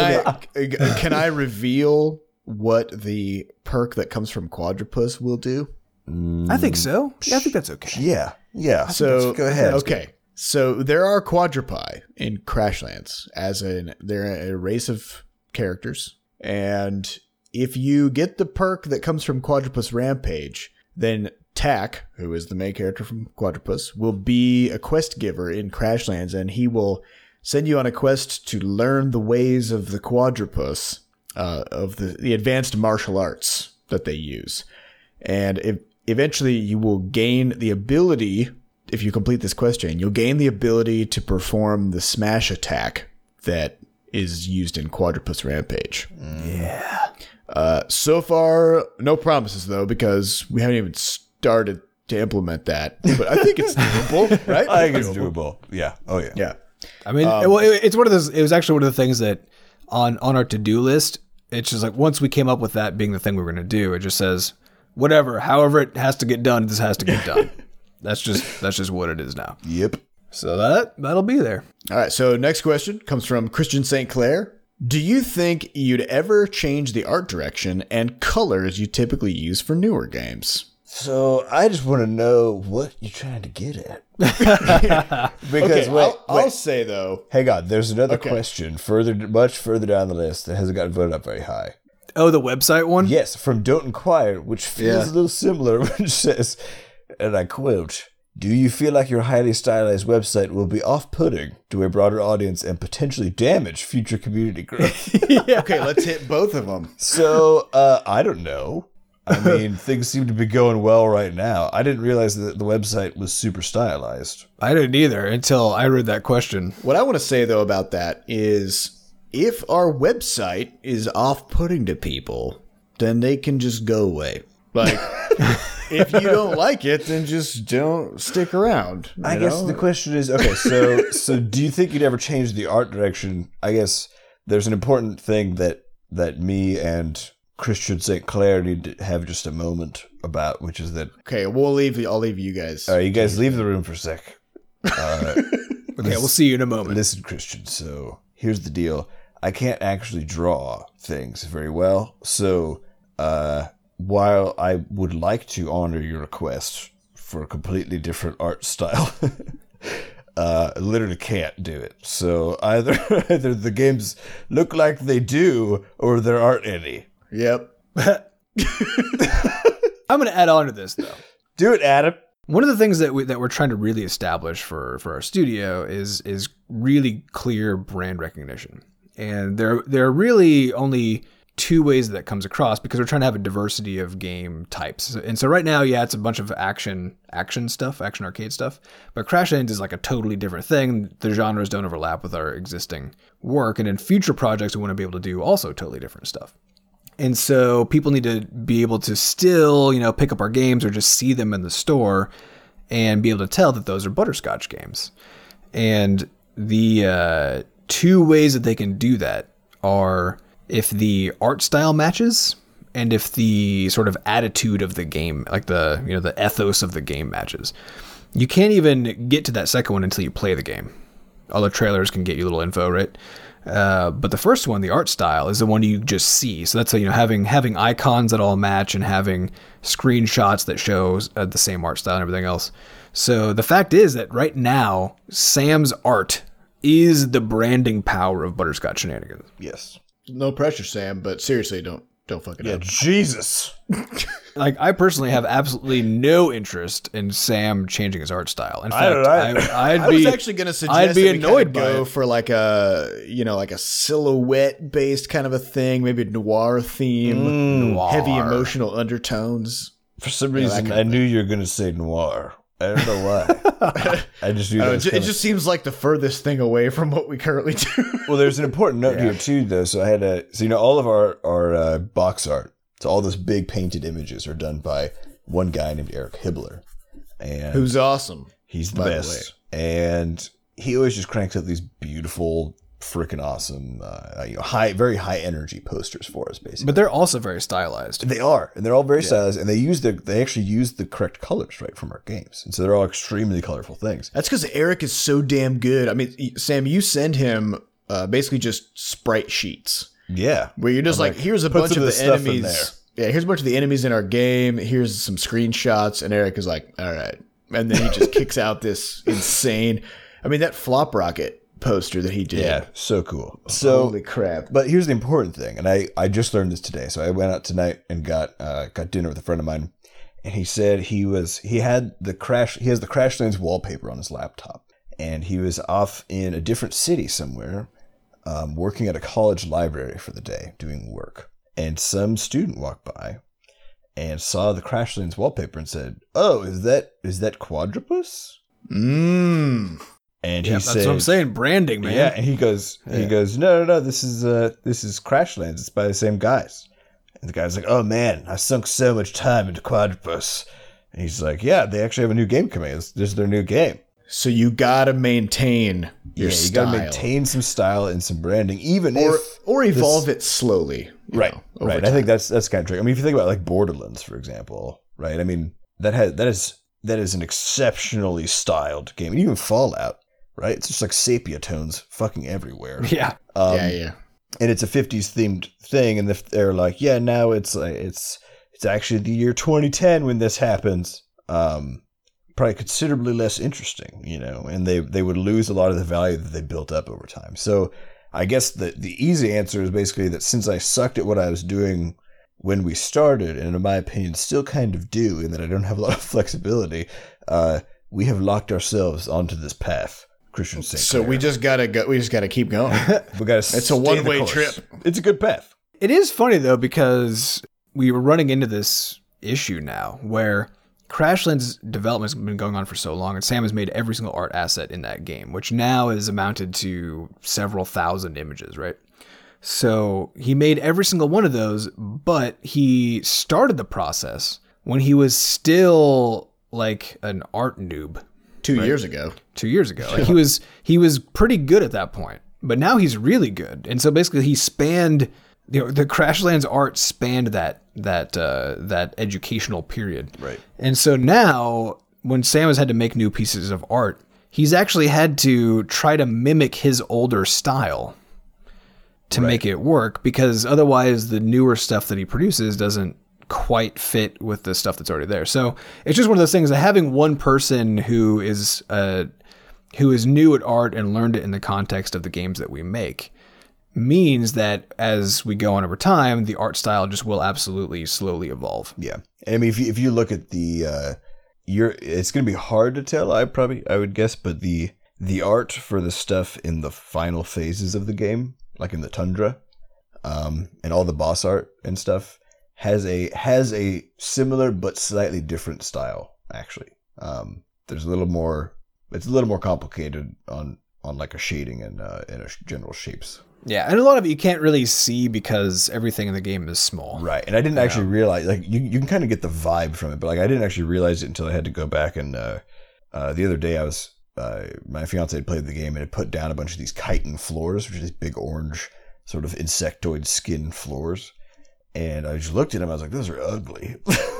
Can I reveal what the perk that comes from Quadrupus will do? I think so. Yeah, I think that's okay. Yeah. So go ahead. Okay. So there are quadruped in Crashlands, they're a race of characters, and if you get the perk that comes from Quadrupus Rampage, then Tak, who is the main character from Quadrupus, will be a quest giver in Crashlands, and he will send you on a quest to learn the ways of the Quadrupus, of the advanced martial arts that they use. And eventually you will gain the ability, if you complete this quest chain, you'll gain the ability to perform the smash attack that is used in Quadrupus Rampage. Yeah. So far, no promises though, because we haven't even started to implement that. But I think it's doable, right? I think it's doable. Yeah. Oh, yeah. Yeah. I mean, it's one of those. It was actually one of the things that on our to-do list. It's just like once we came up with that being the thing we were going to do, it just says whatever, however it has to get done, this has to get done. That's just what it is now. Yep. So that'll be there. All right. So next question comes from Christian St. Clair. Do you think you'd ever change the art direction and colors you typically use for newer games? So I just want to know what you're trying to get at. Because Okay, I'll say though. hang on. There's another Okay. question much further down the list that hasn't gotten voted up very high. Oh, the website one? Yes, from Don't Inquire, which feels a little similar, which says, and I quote, "Do you feel like your highly stylized website will be off-putting to a broader audience and potentially damage future community growth?" Okay, let's hit both of them. So, I don't know. I mean, things seem to be going well right now. I didn't realize that the website was super stylized. I didn't either until I read that question. What I want to say though about that is, if our website is off-putting to people, then they can just go away. Like, if you don't like it, then just don't stick around. I guess the question is, okay, so do you think you'd ever change the art direction? I guess there's an important thing that me and Christian St. Clair need to have just a moment about, which is that, Okay, I'll leave you guys. all right, you guys leave the room for a sec. Okay, we'll see you in a moment. Listen, Christian, so here's the deal. I can't actually draw things very well, so while I would like to honor your request for a completely different art style, I literally can't do it. So either the games look like they do, or there aren't any. Yep. I'm going to add on to this though. Do it, Adam. One of the things that we're trying to really establish for our studio is really clear brand recognition. And there are really only two ways that comes across because we're trying to have a diversity of game types. And so right now, it's a bunch of action stuff, action arcade stuff. But Crashlands is like a totally different thing. The genres don't overlap with our existing work. And in future projects, we want to be able to do also totally different stuff. And so people need to be able to still, pick up our games or just see them in the store and be able to tell that those are Butterscotch games. And the two ways that they can do that are if the art style matches and if the sort of attitude of the game, like the ethos of the game matches. You can't even get to that second one until you play the game. All the trailers can get you a little info, right? But the first one, the art style, is the one you just see. So that's having icons that all match and having screenshots that shows the same art style and everything else. So the fact is that right now, Sam's art is the branding power of Butterscotch Shenanigans. Yes. No pressure, Sam, but seriously, don't fuck it up. Jesus. Like, I personally have absolutely no interest in Sam changing his art style. In fact, I was actually going to suggest I'd be annoyed by go it. for like a silhouette based kind of a thing, maybe a noir theme, heavy emotional undertones. For some reason, I knew you were going to say noir. I don't know why. I just knew that. It just seems like the furthest thing away from what we currently do. Well, there's an important note here too, though. So I had all of our box art. So all those big painted images are done by one guy named Eric Hibbler, and who's awesome. He's the best, and he always just cranks up these beautiful, freaking awesome, very high energy posters for us, basically. But they're also very stylized. They are, and they're all very stylized, and they actually use the correct colors right from our games, and so they're all extremely colorful things. That's because Eric is so damn good. I mean, Sam, you send him basically just sprite sheets. Yeah, where you're just here's a bunch of the enemies. Yeah, here's a bunch of the enemies in our game. Here's some screenshots, and Eric is like, all right, and then he just kicks out this insane. I mean, that Flop Rocket poster that he did. Yeah, so cool. So holy crap. But here's the important thing, and I just learned this today. So I went out tonight and got dinner with a friend of mine, and he said he has the Crashlands wallpaper on his laptop, and he was off in a different city somewhere, working at a college library for the day, doing work. And some student walked by and saw the Crashlands wallpaper and said, "Oh, is that Quadrupus?" Mmm. And he said, "That's what I'm saying, branding, man." Yeah, and he goes, "No, this is Crashlands. It's by the same guys." And the guy's like, "Oh man, I sunk so much time into Quadrupus." And he's like, "Yeah, they actually have a new game coming. This is their new game." So you gotta maintain your style. You gotta maintain some style and some branding, or evolve it slowly. Right. I think that's kind of tricky. I mean, if you think about like Borderlands, for example, right? I mean, that is an exceptionally styled game, and even Fallout, right? It's just like sepia tones fucking everywhere. Yeah. Yeah. And it's a 50s themed thing, and if they're like, yeah, now it's actually the year 2010 when this happens. Probably considerably less interesting, and they would lose a lot of the value that they built up over time. So I guess the easy answer is basically that since I sucked at what I was doing when we started, and in my opinion still kind of do, and that I don't have a lot of flexibility, we have locked ourselves onto this path, Christian St. Clair. So we just gotta go. We just gotta keep going. We gotta. It's a one-way trip. It's a good path. It is funny though, because we were running into this issue now where Crashlands development has been going on for so long, and Sam has made every single art asset in that game, which now is amounted to several thousand images, right? So he made every single one of those, but he started the process when he was still like an art noob. 2 years ago. 2 years ago. Like he was pretty good at that point, but now he's really good. And so basically he spanned, the Crashlands art spanned that educational period. Right. And so now when Sam has had to make new pieces of art, he's actually had to try to mimic his older style to make it work, because otherwise the newer stuff that he produces doesn't quite fit with the stuff that's already there. So it's just one of those things that having one person who is new at art and learned it in the context of the games that we make means that as we go on over time, the art style just will absolutely slowly evolve. Yeah. I mean, if you look at it's going to be hard to tell, I would guess, but the art for the stuff in the final phases of the game, like in the tundra, and all the boss art and stuff has a similar but slightly different style. Actually, there's a little more. It's a little more complicated on like a shading and a general shapes. Yeah, and a lot of it you can't really see because everything in the game is small. Right, and I didn't actually realize, like, you can kind of get the vibe from it, but like I didn't actually realize it until I had to go back and the other day I was my fiance had played the game and had put down a bunch of these chitin floors, which are these big orange sort of insectoid skin floors, and I just looked at them. I was like, those are ugly.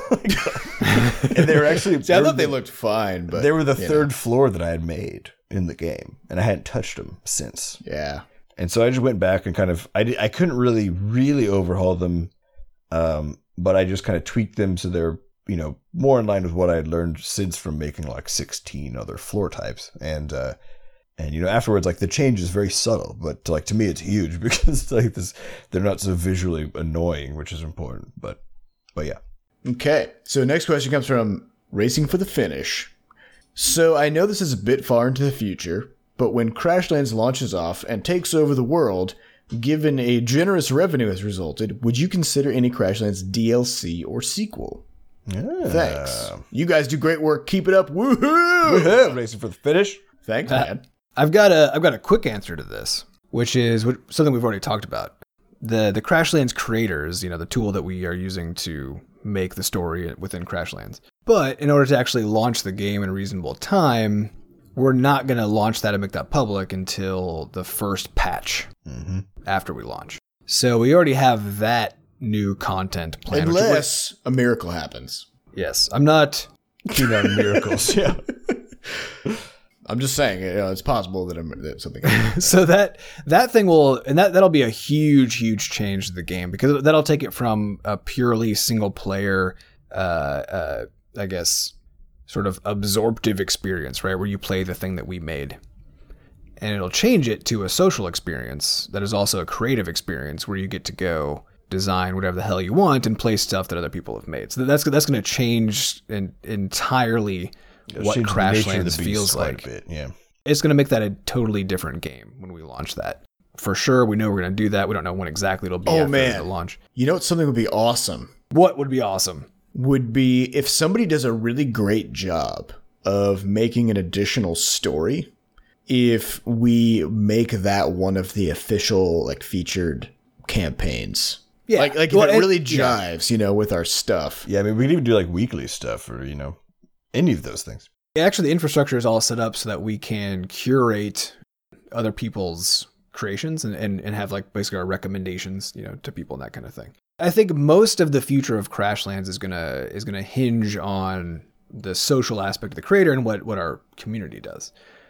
And they were actually. See, I thought they looked fine, but they were the third floor that I had made in the game, and I hadn't touched them since. Yeah. And so I just went back and kind of I couldn't really overhaul them, but I just kind of tweaked them so they're, you know, more in line with what I had learned since from making like 16 other floor types. And you know, afterwards, like, the change is very subtle, but like to me it's huge because like they're not so visually annoying, which is important. But yeah. Okay. So next question comes from Racing for the Finish. So I know this is a bit far into the future, but when Crashlands launches off and takes over the world, given a generous revenue has resulted, would you consider any Crashlands DLC or sequel? Yeah. Thanks. You guys do great work. Keep it up. Woohoo! Racing for the Finish. Thanks, man. I've got a quick answer to this, which is something we've already talked about. The Crashlands creators, you know, the tool that we are using to make the story within Crashlands. But in order to actually launch the game in a reasonable time, we're not going to launch that and make that public until the first patch after we launch. So we already have that new content planned. Unless a miracle happens. Yes, I'm not keen on miracles. Yeah. I'm just saying, you know, it's possible that something happens. So that thing will, and that'll be a huge change to the game, because that'll take it from a purely single player, I guess, sort of absorptive experience, right, where you play the thing that we made, and it'll change it to a social experience that is also a creative experience where you get to go design whatever the hell you want and play stuff that other people have made. So that's going to change entirely what Crashlands feels like. Yeah. It's going to make that a totally different game when we launch that. For sure, we know we're going to do that. We don't know when exactly it'll be after the launch. You know what? Something would be awesome. What would be awesome? Would be if somebody does a really great job of making an additional story, if we make that one of the official, like, featured campaigns. Yeah. Like if it really jives, you know, with our stuff. Yeah, I mean, we could even do like weekly stuff or, you know, any of those things. Actually, the infrastructure is all set up so that we can curate other people's creations and have, like, basically our recommendations, you know, to people and that kind of thing. I think most of the future of Crashlands is gonna hinge on the social aspect of the creator and what our community does.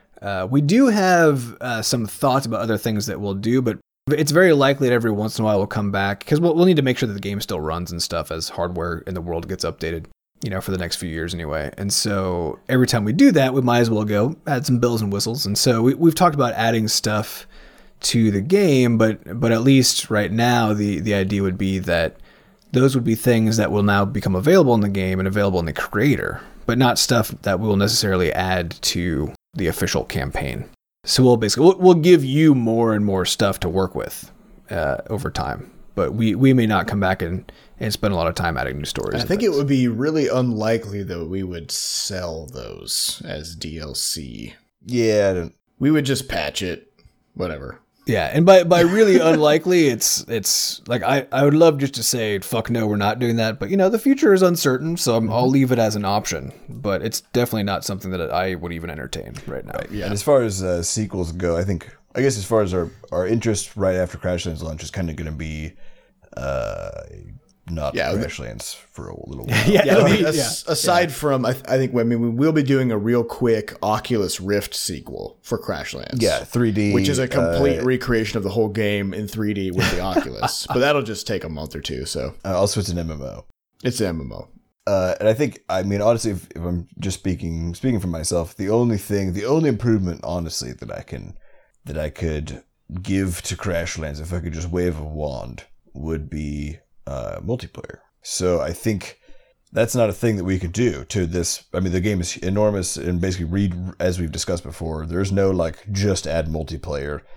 We do have some thoughts about other things that we'll do, but it's very likely that every once in a while we'll come back, because we'll need to make sure that the game still runs and stuff as hardware in the world gets updated, you know, for the next few years anyway. And so every time we do that, we might as well go add some bells and whistles. And so we've talked about adding stuff to the game, but at least right now the idea would be that those would be things that will now become available in the game and available in the creator, but not stuff that we will necessarily add to the official campaign. So we'll give you more and more stuff to work with over time, but we may not come back and spend a lot of time adding new stories. I think it would be really unlikely that we would sell those as DLC. Yeah, we would just patch it, whatever. Yeah, and by really unlikely, it's like I would love just to say, fuck no, we're not doing that. But, you know, the future is uncertain, so I'll leave it as an option. But it's definitely not something that I would even entertain right now. Right, yeah. And as far as sequels go, I guess as far as our interest right after Crashlands launch is kind of going to be not Crashlands for a little while. Aside from, I think, we will be doing a real quick Oculus Rift sequel for Crashlands. Yeah, 3D. Which is a complete recreation of the whole game in 3D with the Oculus. But that'll just take a month or two. So also, it's an MMO. It's an MMO. And I think, I mean, honestly, if I'm just speaking for myself, the only improvement, honestly, that I could give to Crashlands, if I could just wave a wand, would be multiplayer. So I think that's not a thing that we could do to this. I mean, the game is enormous, and basically, as we've discussed before, there's no like just add multiplayer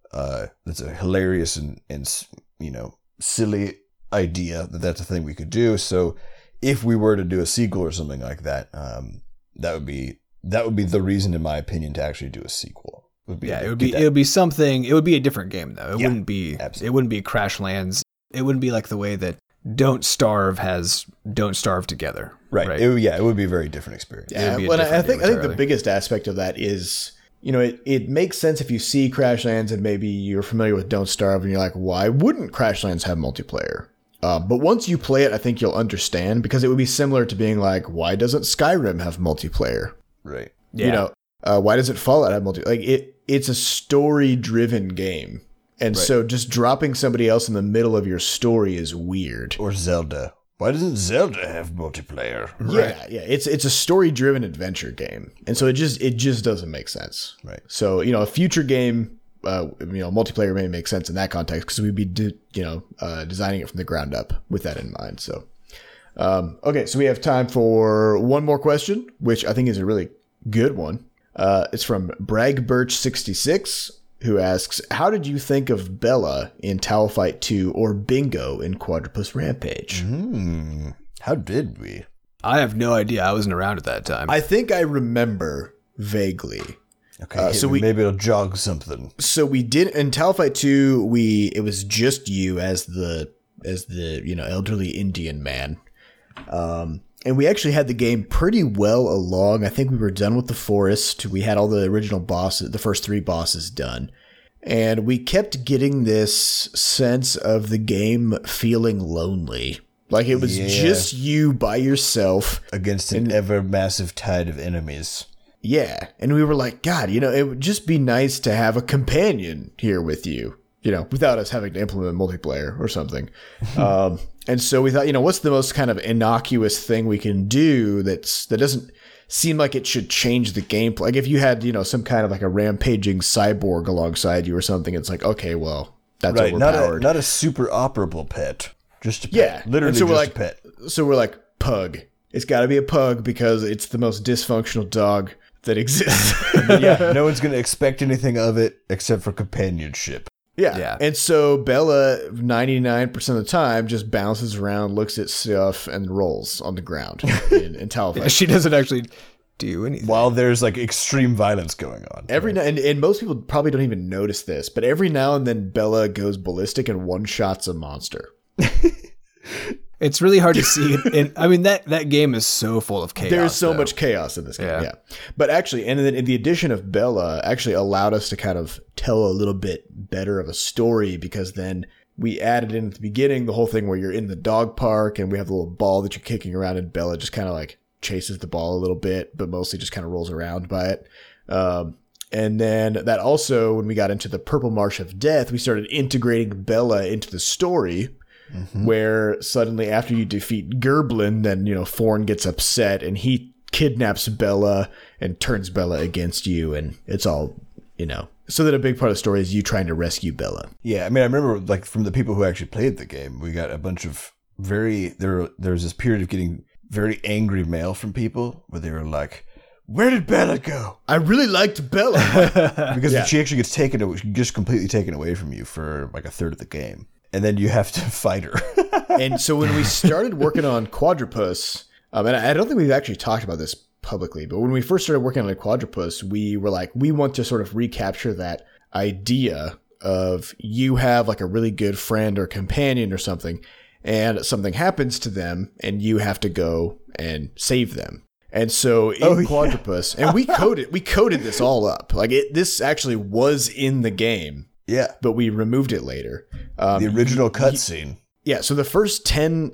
That's a hilarious and silly idea that's a thing we could do. So if we were to do a sequel or something like that, that would be the reason, in my opinion, to actually do a sequel. It would be something. It would be a different game though. It wouldn't be. Absolutely. It wouldn't be Crashlands. It wouldn't be like the way that Don't Starve has Don't Starve Together. Right. It would be a very different experience. Yeah. I think the biggest aspect of that is, it makes sense if you see Crashlands and maybe you're familiar with Don't Starve and you're like, why wouldn't Crashlands have multiplayer? But once you play it, I think you'll understand, because it would be similar to being like, why doesn't Skyrim have multiplayer? Right. Yeah. Why doesn't Fallout have multiplayer? Like it's a story-driven game. And so just dropping somebody else in the middle of your story is weird. Or Zelda. Why doesn't Zelda have multiplayer? Yeah. It's a story-driven adventure game. And so it just doesn't make sense. Right. So, a future game, multiplayer may make sense in that context, because we'd be, designing it from the ground up with that in mind. So, okay. So we have time for one more question, which I think is a really good one. It's from Bragbirch66, who asks, how did you think of Bella in Tower Fight 2 or Bingo in Quadrupus Rampage? How did we? I have no idea. I wasn't around at that time. I think I remember vaguely. Okay, so maybe it'll jog something. So we did in Tower Fight 2, it was just you as the elderly Indian man. And we actually had the game pretty well along. I think we were done with the forest. We had all the original bosses, the first 3 bosses done. And we kept getting this sense of the game feeling lonely. Like it was just you by yourself. Against an ever massive tide of enemies. Yeah. And we were like, God, it would just be nice to have a companion here with you, without us having to implement multiplayer or something. And so we thought, what's the most kind of innocuous thing we can do that doesn't seem like it should change the gameplay? Like if you had, some kind of like a rampaging cyborg alongside you or something, it's like, okay, well, that's overpowered. Not a super operable pet. Just a pet. Yeah. Literally so just a pet. So we're like, pug. It's got to be a pug because it's the most dysfunctional dog that exists. Yeah, no one's going to expect anything of it except for companionship. Yeah. And so Bella, 99% of the time, just bounces around, looks at stuff, and rolls on the ground in Tower Fight. She doesn't actually do anything. While there's like extreme violence going on. And most people probably don't even notice this, but every now and then Bella goes ballistic and one-shots a monster. It's really hard to see. And I mean, that game is so full of chaos. There's so much chaos in this game. Yeah. But actually, and then the addition of Bella actually allowed us to kind of tell a little bit better of a story, because then we added in at the beginning the whole thing where you're in the dog park and we have the little ball that you're kicking around, and Bella just kind of like chases the ball a little bit, but mostly just kind of rolls around by it. And then that also, when we got into the Purple Marsh of Death, we started integrating Bella into the story. Mm-hmm. Where suddenly after you defeat Gerblin, then, Thorn gets upset and he kidnaps Bella and turns Bella against you. And it's all, so that a big part of the story is you trying to rescue Bella. Yeah. I mean, I remember like from the people who actually played the game, we got a bunch of there was this period of getting very angry mail from people where they were like, where did Bella go? I really liked Bella. Because she actually gets completely taken away from you for like a third of the game. And then you have to fight her. And so when we started working on Quadrupus, and I don't think we've actually talked about this publicly, but when we first started working on Quadrupus, we were like, we want to sort of recapture that idea of you have like a really good friend or companion or something, and something happens to them, and you have to go and save them. And so in Quadrupus, and we coded this all up. Like this actually was in the game. Yeah. But we removed it later. The original cutscene. Yeah, so the first 10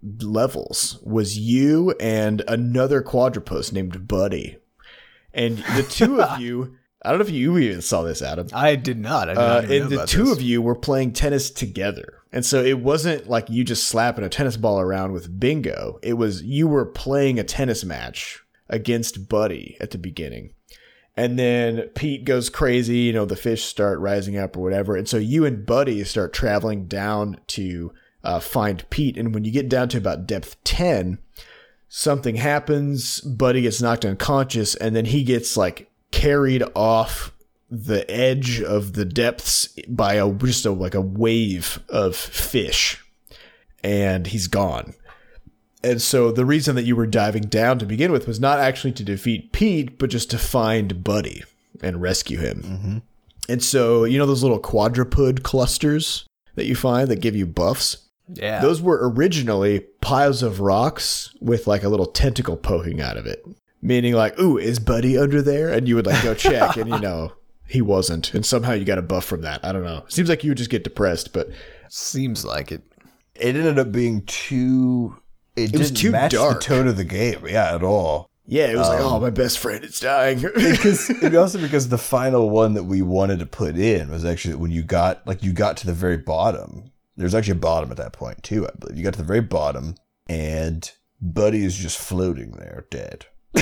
levels was you and another Quadrupus named Buddy. And the two of you, I don't know if you even saw this, Adam. I did not. I did not even and know the about two this. of you were playing tennis together. And so it wasn't like you just slapping a tennis ball around with Bingo. It was you were playing a tennis match against Buddy at the beginning. And then Pete goes crazy, the fish start rising up or whatever. And so you and Buddy start traveling down to find Pete. And when you get down to about depth 10, something happens. Buddy gets knocked unconscious, and then he gets like carried off the edge of the depths by a wave of fish, and he's gone. And so the reason that you were diving down to begin with was not actually to defeat Pete, but just to find Buddy and rescue him. Mm-hmm. And so, you know those little quadruped clusters that you find that give you buffs? Yeah. Those were originally piles of rocks with like a little tentacle poking out of it. Meaning like, ooh, is Buddy under there? And you would like go check and you know, he wasn't. And somehow you got a buff from that. I don't know. Seems like you would just get depressed, but Seems like it. It ended up being too... It was didn't too match dark. the tone of the game, yeah, at all. yeah, it was like, oh, my best friend is dying. Because the final one that we wanted to put in was actually when you got to the very bottom. There's actually a bottom at that point too, I believe. You got to the very bottom and Buddy is just floating there, dead.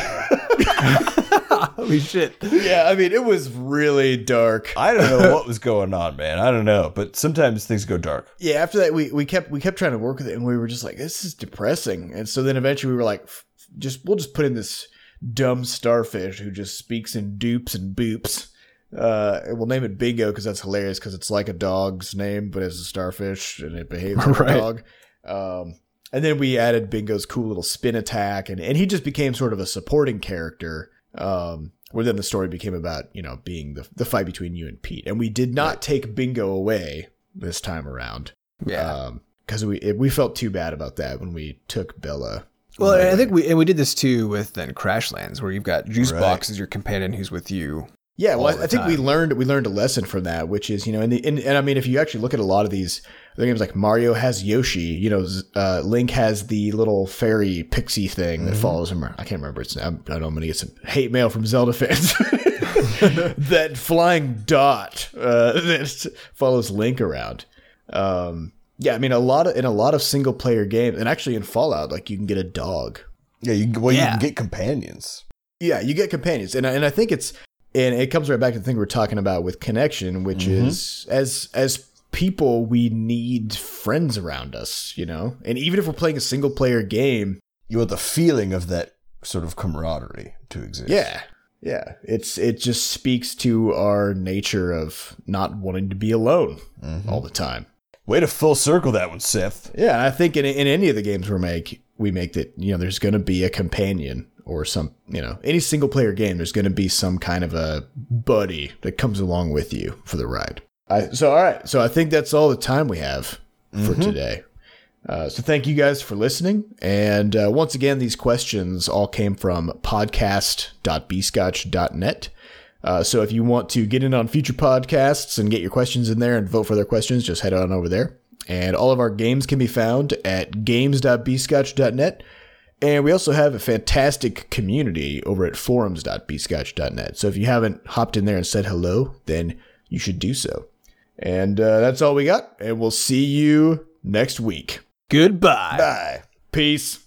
Holy shit. Yeah, I mean, it was really dark. I don't know what was going on, man. I don't know, but sometimes things go dark. Yeah, after that, we kept trying to work with it, and we were just like, this is depressing. And so then eventually we were like, we'll just put in this dumb starfish who just speaks in dupes and boops. And we'll name it Bingo because that's hilarious because it's like a dog's name, but it's a starfish and it behaves like Right. a dog. And then we added Bingo's cool little spin attack, and he just became sort of a supporting character. Where then the story became about, you know, being the fight between you and Pete. And we did not take Bingo away this time around. Yeah. Because we felt too bad about that when we took Bella. Well, and I think we did this too with then Crashlands, where you've got Juicebox Right. as your companion who's with you. Yeah, all well, the I think we time. learned a lesson from that, which is, you know, and I mean, if you actually look at a lot of these other games, like Mario has Yoshi, you know, Link has the little fairy pixie thing that follows him. I can't remember its name. I know I'm going to get some hate mail from Zelda fans. That flying dot that follows Link around. Yeah, I mean, in a lot of single player games, and actually in Fallout, like you can get a dog. Yeah, you can get companions. Yeah, you get companions, and I think and it comes right back to the thing we're talking about with connection, which is as people, we need friends around us, you know? And even if we're playing a single player game, You want the feeling of that sort of camaraderie to exist. yeah. It just speaks to our nature of not wanting to be alone all the time. Way to full circle that one, Seth. Yeah, and I think in any of the games we make that, you know, there's going to be a companion or some, you know, any single player game, there's going to be some kind of a buddy that comes along with you for the ride. All right. So I think that's all the time we have for today. So thank you guys for listening. And once again, these questions all came from podcast.bscotch.net. So if you want to get in on future podcasts and get your questions in there and vote for their questions, just head on over there. And all of our games can be found at games.bscotch.net. And we also have a fantastic community over at forums.bscotch.net. So if you haven't hopped in there and said hello, then you should do so. And that's all we got. And we'll see you next week. Goodbye. Bye. Peace.